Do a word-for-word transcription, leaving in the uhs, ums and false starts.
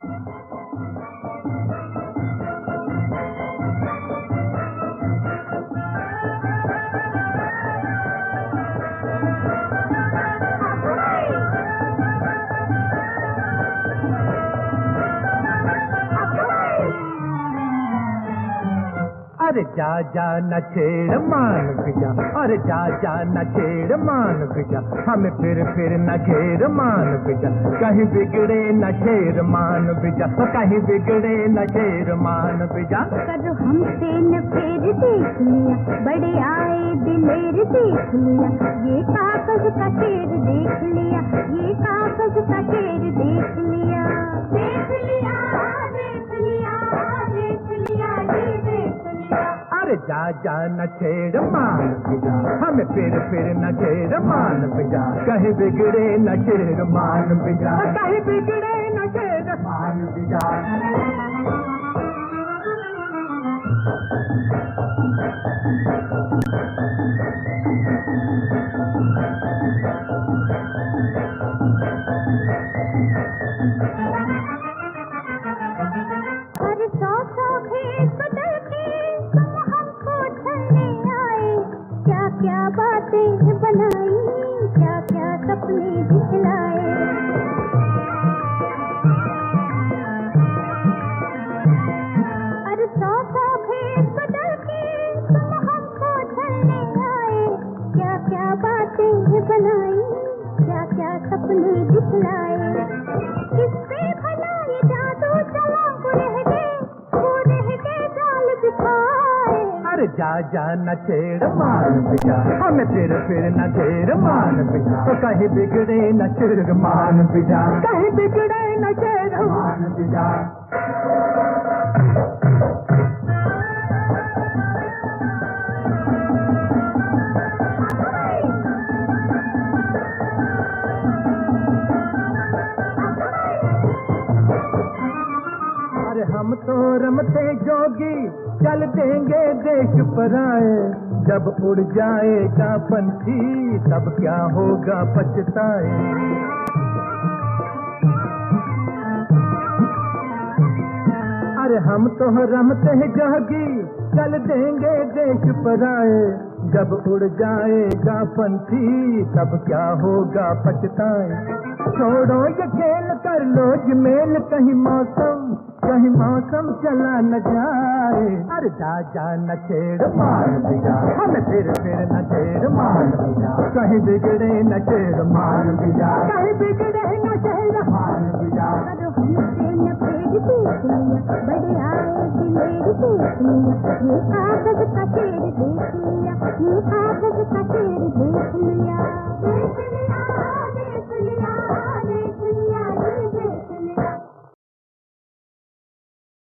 अरे जा जा न छेड़ मान बिजा, अरे जा जा न छेड़ मान बिजा, हमें फिर फिर न घेर मान बिजा, कहीं बिगड़े न शेर मान बिजा, कहीं बिगड़े न शेर मान बिजा। करो हमसे न फेर देख लिया, बड़े आए दिलेर देख लिया, ये कागज का शेर देख लिया, ये कागज का शेर देख लिया, देख लिया देख लिया देख लिया ये देख लिया। अरे जा जा न छेड़ मान बिजा, हमें फिर फिर न घेर मान बिजा, कहीं बिगड़े न शेर मान बिजा, कहीं बिगड़े न शेर मान बिजा। अरे सौ सौ भेद बदल के तुम हमको छलने आए, क्या क्या बातें बनाई, क्या क्या सपने दिखलाए। अरे सौ सौ भेद बदल के तुम हमको छलने आए, क्या क्या बातें बनाई, क्या क्या सपने दिखलाए। किससे भला ये जादू चला, वो रह गए वो रह गए जाल बिछाए। अरे जा जा न छेड़ मान बिजा, हमें फिर फिर न घेर मान बिजा, तो कहीं बिगड़े न शेर मान बिजा, कहीं बिगड़े न शेर मान बिजा। अरे हम तो रमते जोगी, चल देंगे देश पराए, जब उड़ जाएगा पंछी तब क्या होगा पछताए। अरे हम तो रमते जोगी, चल देंगे देश पराए, जब उड़ जाएगा पंछी तब क्या होगा पछताए। छोड़ो ये खेल कर लो जमेल, कहीं मौसम कहीं मौसम चला न जाए। अरे जा जा न छेड़ मान बिजा, हमें फिर फिर न छेड़ मान बिजा, कहीं बिगड़े न शेर मान बिजा, कहीं बिगड़े न शेर मान बिजा। करो हमसे न फेर देख लिया, बड़े आए दिलेर देख लिया, ये कागज का शेर देख लिया, ये कागज का